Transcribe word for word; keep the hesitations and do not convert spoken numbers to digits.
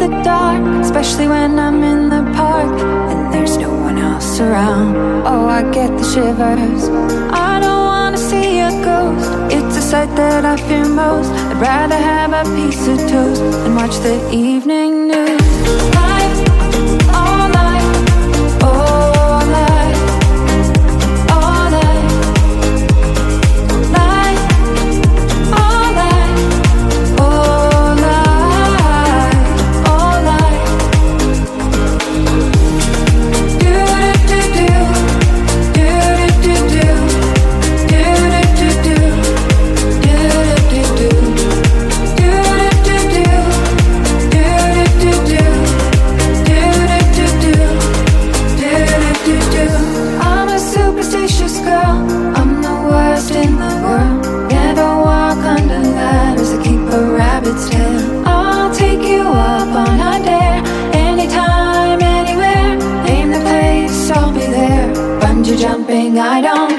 the dark, especially when I'm in the park and there's no one else around. Oh, I get the shivers. I don't wanna see a ghost. It's a sight that I fear most. I'd rather have a piece of toast and watch the evening news. Life, all night, all night, all night. Life, all night, all night, all night. Do do do do do do do do do do do do do I'm a superstitious girl. I'm the worst in the world. Never walk under ladders or keep a rabbit's tail. I'll take you up on a dare. Anytime, anywhere. Name the place, I'll be there. Bungee jumping, I don't